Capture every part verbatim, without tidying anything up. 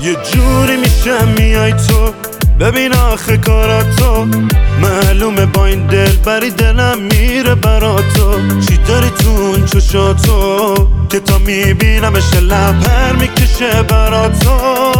یه جوری میشه میای تو ببین آخه کاراتو معلومه با این دل بری دلم میره برا تو. چی داری تو اون چشاتو که تا میبینمش لب پر میکشه برا تو.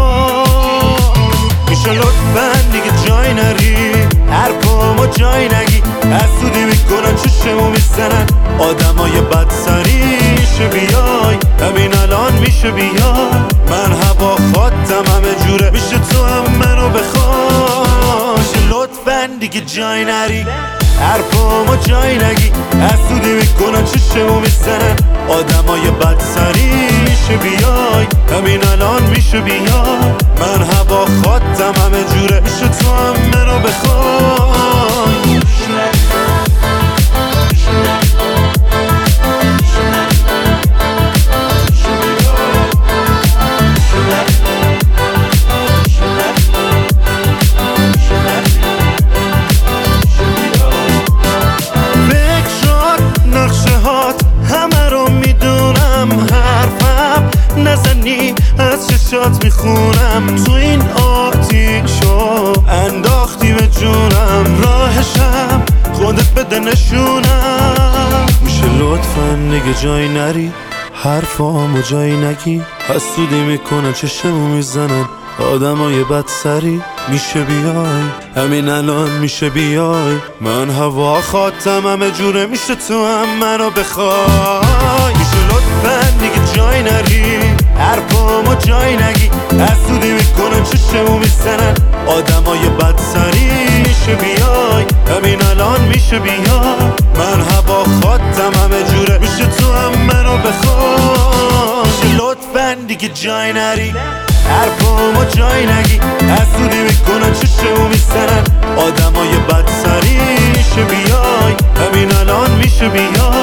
میشه لطفا دیگه جای نری حرفامو جای نگی حسودی میکنن چشمو میزنن آدمای بدسریشه بیای همین الان میشه بیای من هوا خواستم همه جوره میشه تو هم منو بخوای. میشه لطفا دیگه جای نری حرفامو جای نگی حسودی میکنن چشمو میزنن آدمای بدسریشه بیای همین الان میشه بیای من هوا خواستم همه جوره میشه تو هم منو بخوای. نزنی از چشات میخونم تو این آتیشو انداختی به جونم راهشم خودت بده نشونم. میشه لطفا دیگه جای نری حرفامو جای نگی حسودی میکنن چشمو میزنن آدمای بدسری میشه بیای همین الان میشه بیای من هوا خواستم همه جوره میشه تو هم منو بخوای. میشه لطفا دیگه جای نری حرفامو جای نگی حسودی میکنن چشمو میزنن آدمای بدسریشه بیای همین الان میشه بیای من هوا خواستم همه جوره میشه تو هم منو بخوای. میشه لطفا دیگه جای نری حرفامو جای نگی حسودی میکنن چشمو میزنن آدمای بدسریشه بیای همین الان میشه بیای